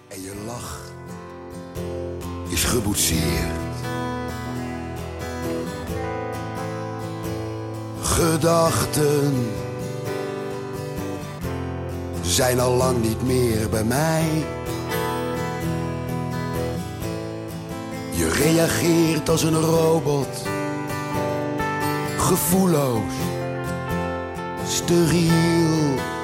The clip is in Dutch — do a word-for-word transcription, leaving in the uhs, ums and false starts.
En je lach is geboetseerd. Gedachten zijn al lang niet meer bij mij. Je reageert als een robot, gevoelloos, steriel.